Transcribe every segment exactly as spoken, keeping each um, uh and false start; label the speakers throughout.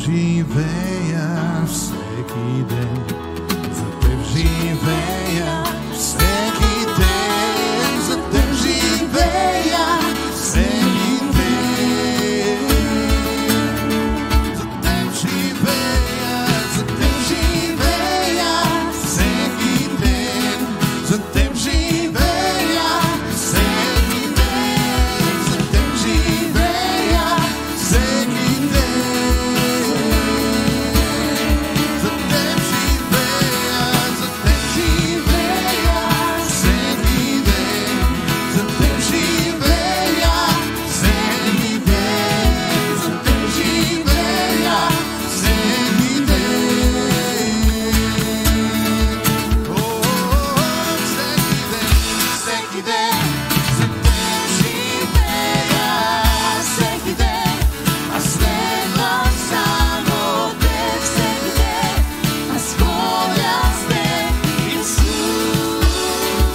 Speaker 1: живея всеки ден. За теб живея всеки ден. За теб живея всеки ден. За теб живея, за теб живея всеки ден. За теб живея всеки ден. За теб живея всеки ден. За теб живея, за теб живея всеки ден. За теб живея всеки ден. За теб живея всеки ден. О, всеки ден, всеки ден. За теб живея всеки ден. Аз следвам само теб всеки ден. Аз ходя с теб, Исус.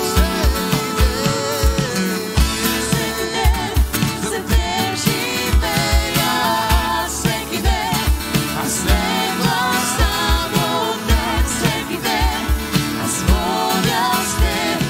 Speaker 1: Всеки ден, за теб живея всеки ден. Аз следвам само теб всеки ден. Аз ходя с теб,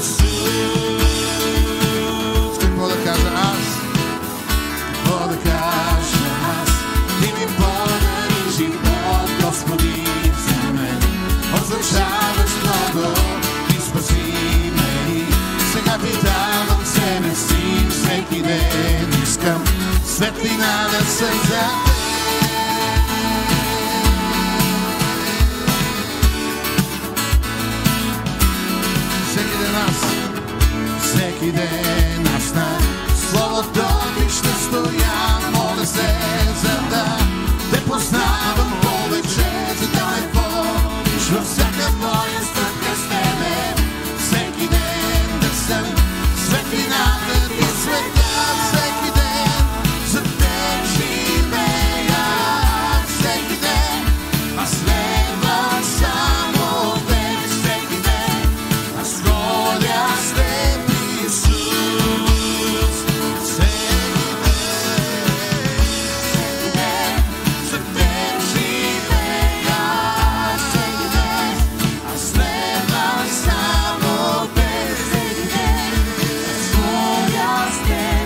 Speaker 1: Исус. Какво да кажа аз? Какво да кажа аз? Ти ми подари живот, Господи, за мен. Означаваш много и спаси ме. Сега ти давам себе си всеки ден. Искам светлина да съм за всеки ден аз, всеки ден аз на Словото ти ще стоя, моля се, за да те познавам повече, за да ме водиш във всяка моя стъпка с тебе. Всеки ден да съм светлината ти света, всеки ден за теб живея всеки ден. Аз следвам само теб всеки ден. Аз ходя с теб, Исус. Всеки ден, за теб живея всеки ден. Аз следвам само теб всеки ден. Аз ходя с теб,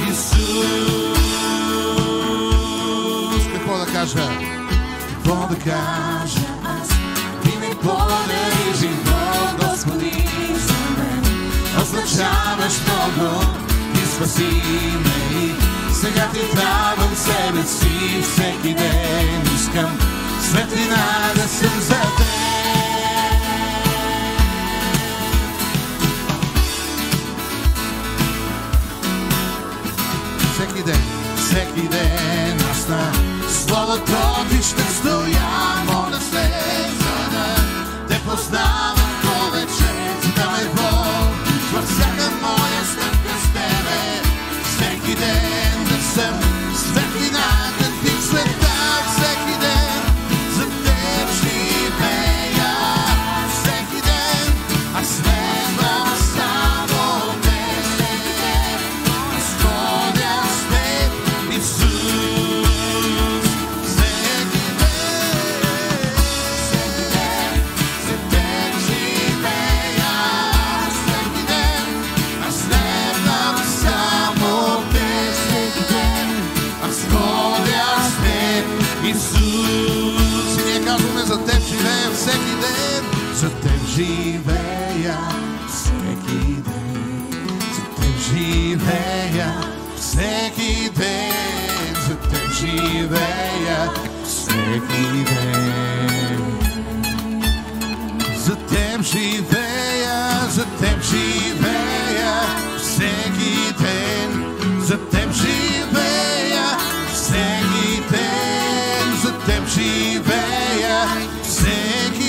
Speaker 1: Исус. Какво да кажа? Какво да кажа аз? Ти ми подари живот, Господи, за мен. Означаваш много и спаси ме. Сега ти давам себе си всеки ден. Искам светлина да съм за теб. Всеки ден, всеки ден аз на Словото ти ще стоя, моля се, за да те познавам повече, за да ме водиш във всяка моя стъпка с тебе. Всеки ден да съм светлината ти в света, всеки ден за теб живея всеки ден. Аз следвам само теб всеки ден. Аз ходя с теб, Исус. Всеки ден, всеки ден за теб живея всеки ден. Аз следвам само теб всеки ден. Аз ходя с теб, Исус. И ние казваме: за теб живея всеки ден. За теб живея всеки ден. За теб живея всеки ден. За теб живея всеки ден. За теб живея, за теб живея всеки ден. За теб живея всеки ден. За теб живея всеки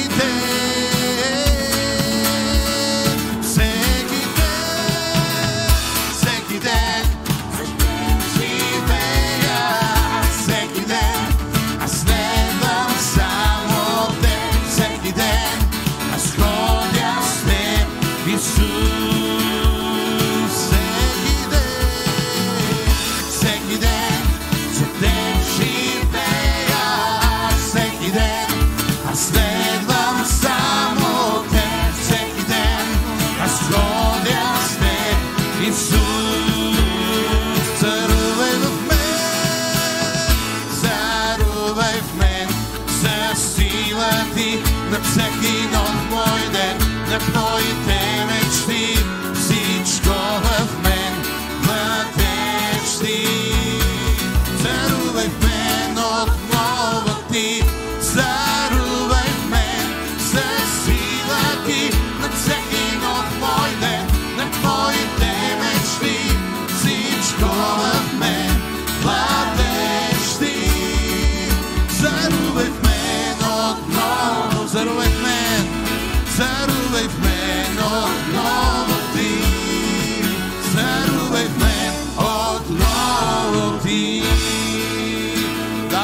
Speaker 1: ден. Всеки ден, всеки ден. За теб живея всеки ден. Аз следвам само теб всеки ден. Аз ходя с теб, Исус. Всеки ден, всеки ден за теб живея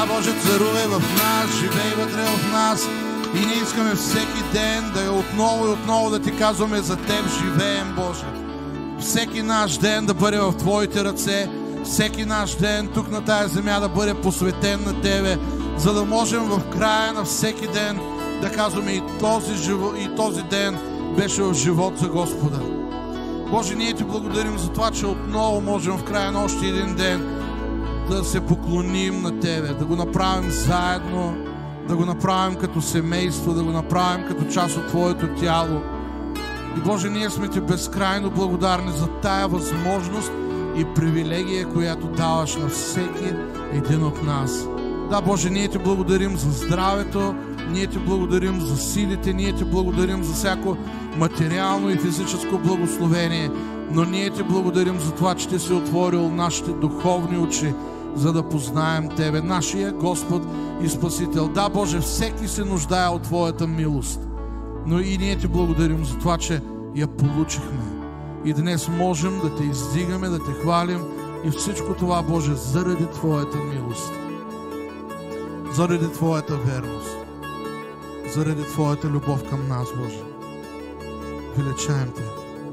Speaker 1: Да, Боже, царувай в нас, живей вътре в нас. И ние искаме всеки ден да е отново и отново да ти казваме за Теб живеем, Боже. Всеки наш ден да бъде в Твоите ръце, всеки наш ден тук на тая земя да бъде посветен на Тебе, за да можем в края на всеки ден да казваме и този, живо, и този ден беше в живот за Господа. Боже, ние Ти благодарим за това, че отново можем в края на още един ден да се поклоним на Тебе, да го направим заедно, да го направим като семейство, да го направим като част от Твоето тяло. И Боже, ние сме Ти безкрайно благодарни за тая възможност и привилегия, която даваш на всеки един от нас. Да, Боже, ние Ти благодарим за здравето, ние Ти благодарим за силите, ние Ти благодарим за всяко материално и физическо благословение, но ние Ти благодарим за това, че Ти си отворил нашите духовни очи, за да познаем Тебе, нашия Господ и Спасител. Да, Боже, всеки се нуждае от Твоята милост, но и ние Ти благодарим за това, че я получихме. И днес можем да Те издигаме, да Те хвалим и всичко това, Боже, заради Твоята милост, заради Твоята верност, заради Твоята любов към нас, Боже. Величаем Те.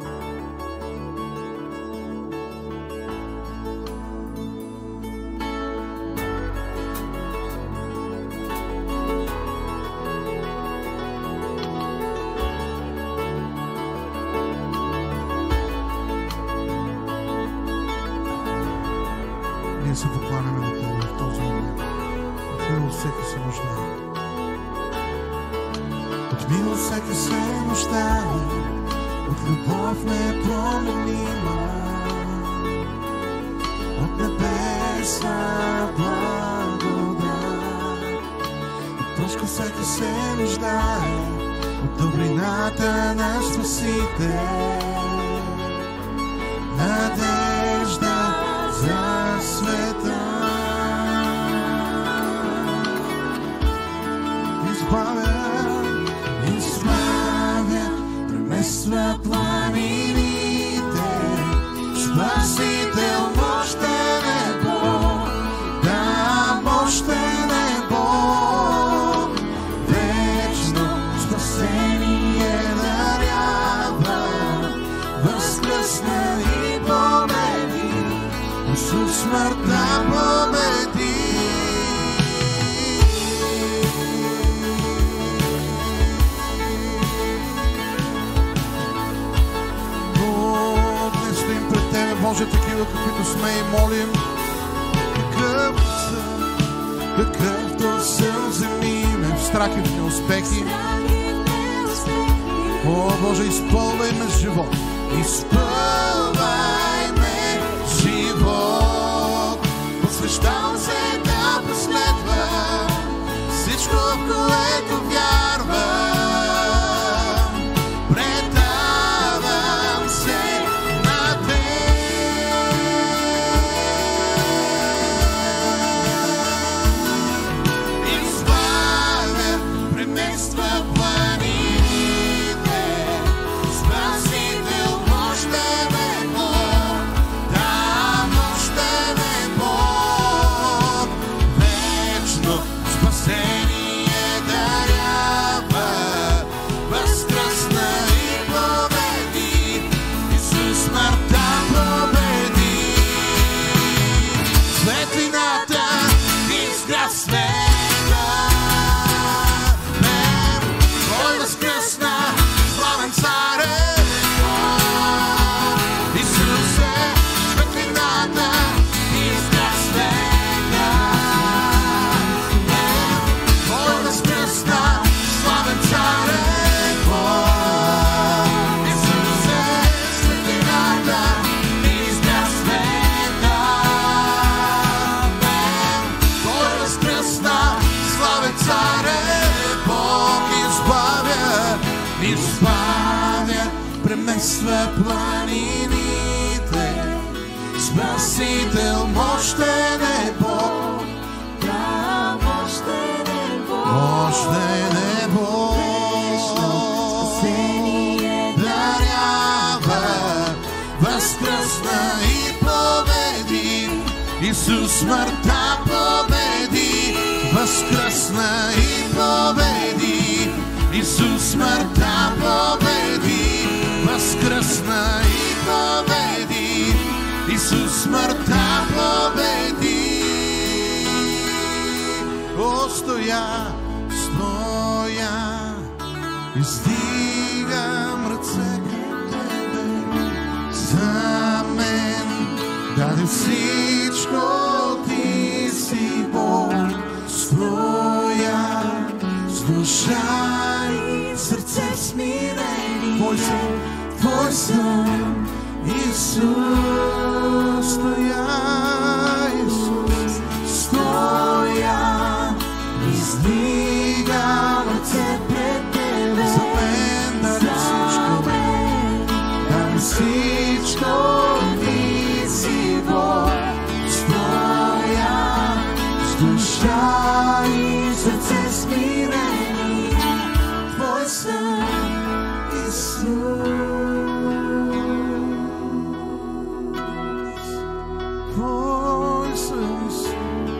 Speaker 1: Ние се покланяме на Тебе в този момент. От милост всеки се нуждае. От милост всеки се нуждае, от любов непроменима, от небесна благодат. От точка всеки се нуждае, от добрината на Спасител. Надежда за света. Избавя, избавя, премества планините. Спасител, мощен е Бог, да, мощен е Бог. Вечно спасение дарява, възкръсна и победи. Исус смъртта победи. О, днес стоим пред Тебе, Боже, такива, каквито сме и молим. Какъвто съм, какъвто съм, вземи ме в страх и в неуспехи. О, Боже, изпълвай ме с живот. Изпълвай ме с живот. Посвещавам се да последвам всичко, в което вярвам. Предавам се на Теб. Избавя, премества планините. Спасител, мощен е Бог, да, мощен е Бог. Вечно спасение дарява, възкръсна и победи. Исус смъртта победи. Светлината изгря света. Мен, Той възкръсна, славен цар е Бог. Исусе, светлината изгря света. Мен, Той възкръсна, славен цар е Бог. Исусе, светлината изгря света. Мен, Той възкръсна, славен цар е Бог. Избавя, избавя, премества планините. Спасител, мощен е Бог, да, мощен е Бог. Мощен е Бог. Спасение дарява, възкръсна и победи. Исус смъртта победи. възкръсна и победи. Исус смъртта победи, възкръсна и победи. Исус смъртта победи. О, стоя, стоя, издигам ръце към Тебе. За мен даде всичко, Ти си Бог. Стоя с душа и сърце смирени. Твой съм, Твой съм, Исус. Стоя, Исус, стоя, издигам ръце пред Тебе. За мен даде всичко, даде всичко, Ти си Бог. Стоя с душа и сърце смирени. Твой съм, Исус. Твой съм, Исус.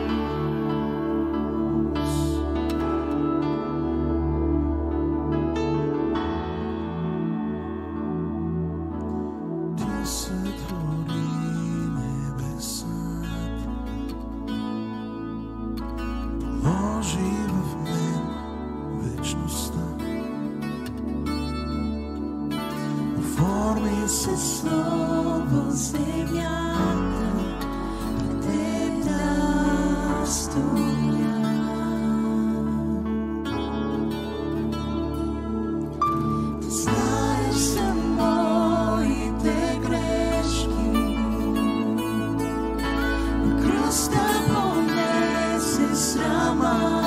Speaker 1: Ти сътвори небесата, положи в мен вечността. Оформи се слово земята, пред Теб да стоя. Ти знаеш за моите грешки, на кръста понесе срама.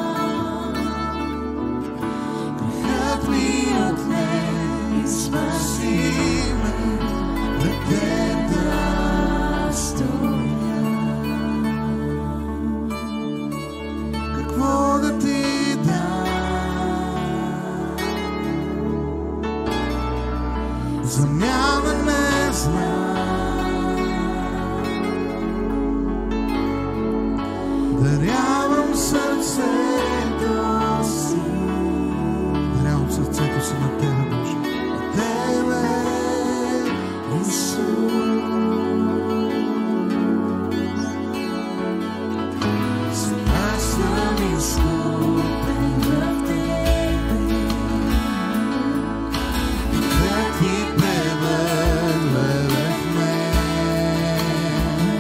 Speaker 1: Грехът ми отне и спаси ме, пред Теб да стоя. Какво да Ти дам? Замяна не знам. Дарявам сърцето си, дарявам сърцето си на Тебе, Боже, на Тебе, Исус. Аз съм изкупен в Тебе, да Ти превървай в мен.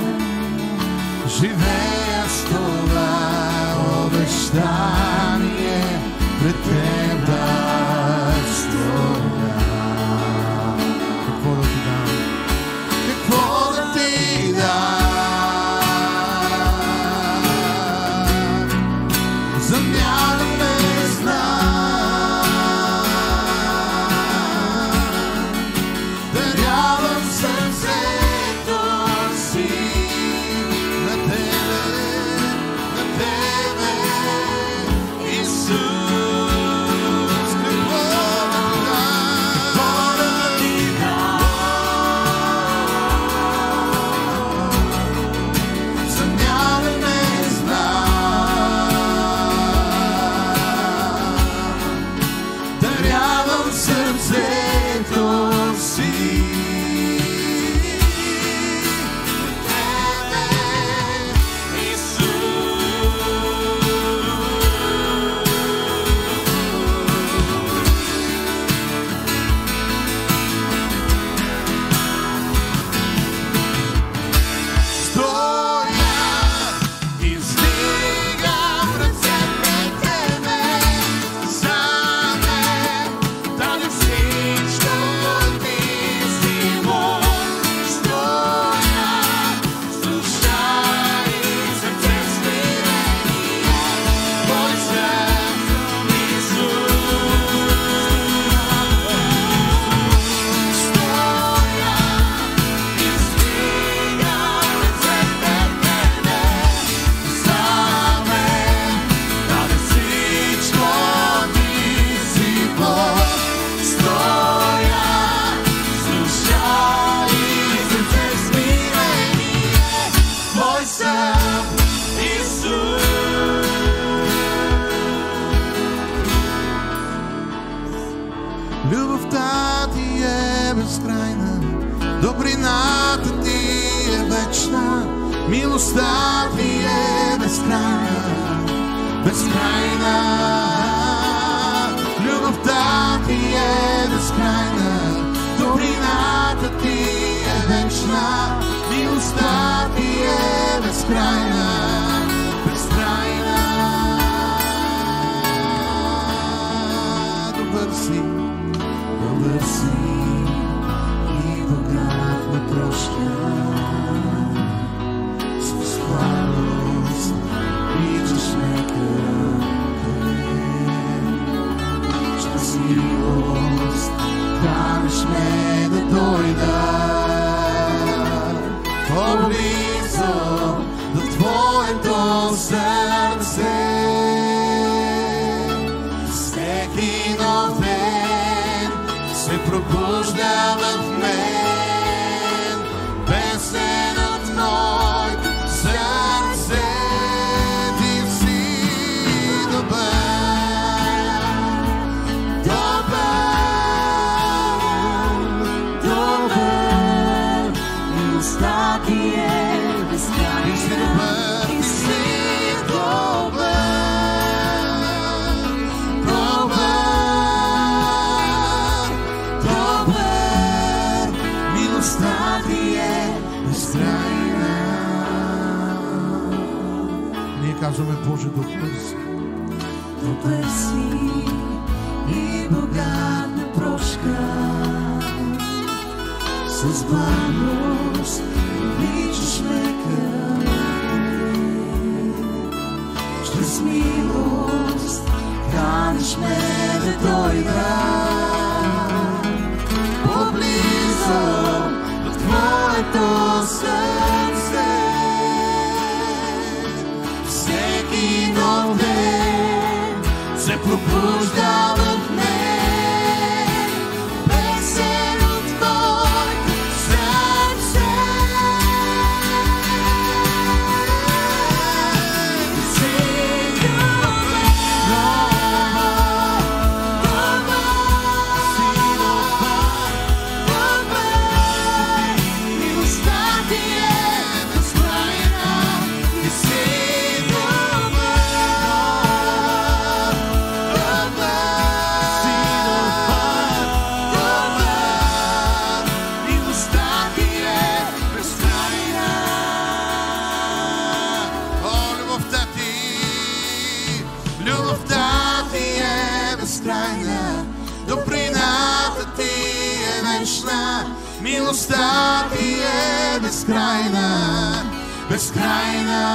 Speaker 1: Живея с това обещание, пред Теб да стоя. Какво да Ти дам? Какво да Ти дам? Замяна не знам. Дарявам сърцето си на Тебе, на Тебе. Милостта ти е безкрайна, безкрайна. Любовта ти е безкрайна, добрината ти е вечна. Милостта ти е безкрайна, безкрайна. Добър си, добър си и богат на прошка. С славост обичаш ме къде. С милост канеш ме да дойда по-близо до твоето сърце. Всеки нов ден се пробужда в мен, песен от моето сърце. Ти си добър, добър, добър. Милостта ти е безкрайна. Ти си добър, ти си добър, добър, добър. Милостта ти е безкрайна. Ние казваме: Боже, добър си. Добър си и богат на прошка. С благост обичаш ме къде. Чрез милост канеш ме да дойда по-близо до твоето сърце. Всеки нов ден се пробужда в мен, песен от моето сърце. Ти си добър, добър, си добър, добър. Милостта ти е безкрайна. Ти си добър, добър, си добър, добър. Милостта ти е безкрайна. О, любовта ти, любовта ти е безкрайна, добрината ти е вечна. Милостта ти е безкрайна, безкрайна.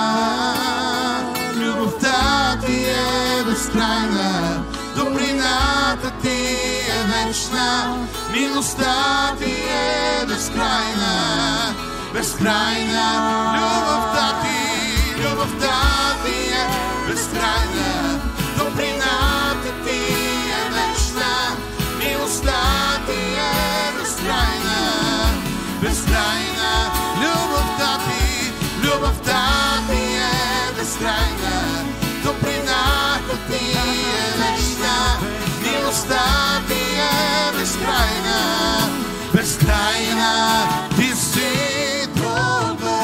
Speaker 1: Любовта ти е безкрайна, добрината ти е вечна. Милостта ти е безкрайна, безкрайна. Любовта ти, любовта ти е безкрайна, добрината ти е вечна. Милостта ти е безкрайна, безкрайна. Любовта ти, любовта ти е безкрайна, добрината ти е вечна. Милостта ти е безкрайна, безкрайна. Ти си добър,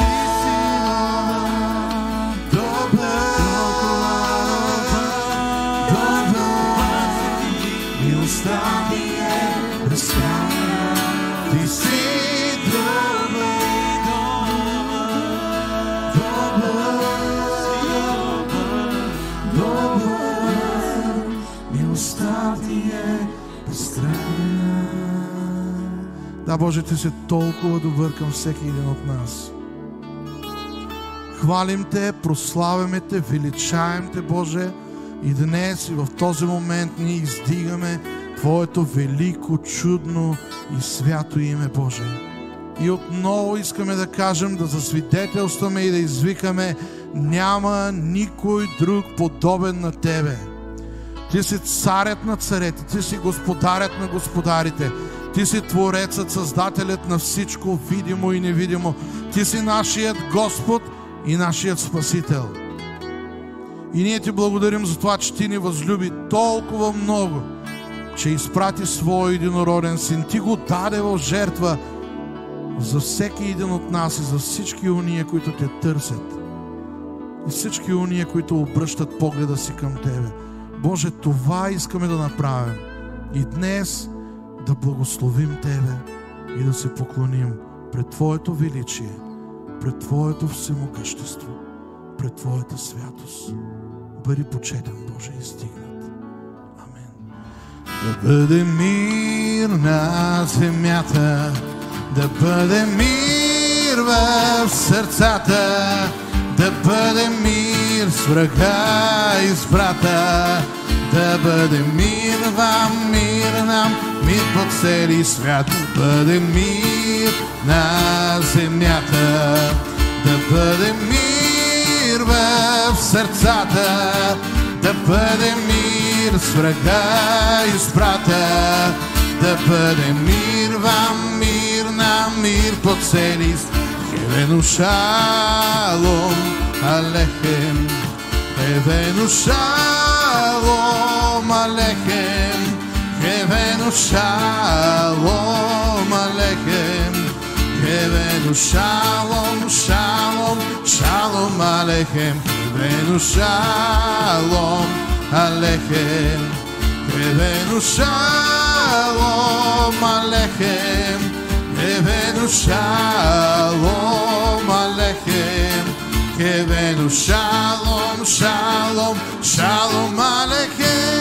Speaker 1: добър, добър. Милостта ти е безкрайна. Ти си добър, добър, добър. Милостта ти е безкрайна. Да, Боже, Ти си толкова добър към всеки един от нас. Хвалим Те, прославяме Те, величаем Те, Боже. И днес и в този момент ние издигаме Твоето велико, чудно и свято име, Боже. И отново искаме да кажем, да засвидетелстваме и да извикаме: няма никой друг подобен на Тебе. Ти си царят на царете, Ти си господарят на господарите. Ти си Творецът, Създателят на всичко, видимо и невидимо. Ти си нашият Господ и нашият Спасител. И ние Ти благодарим за това, че Ти ни възлюби толкова много, че изпрати Своя единороден Син. Ти го даде в жертва за всеки един от нас и за всички уния, които те търсят. И всички уния, които обръщат погледа си към Тебе. Боже, това искаме да направим. И днес да благословим Тебе и да се поклоним пред Твоето величие, пред Твоето всемогъщество, пред Твоята святост. Бъди почетен, Боже, и стигнат. Амин. Да бъде мир на земята, да бъде мир в сърцата, да бъде мир с врага и с брата, да бъде мир вам, мир нам, мир по цели свят, да бъде мир на земята, да бъде мир в сърцата, да бъде мир с врага и с брата, да бъде мир вам, мир нам, мир по цели свят. Хевену шалом алехем, Хевену шалom alechem, Hevenu shalom alechem, Hevenu shalom, shalom, shalom alechem, Hevenu shalom alechem, Hevenu shalom alechem, Hevenu shalom alechem, Hevenu shalom, shalom, shalom alechem.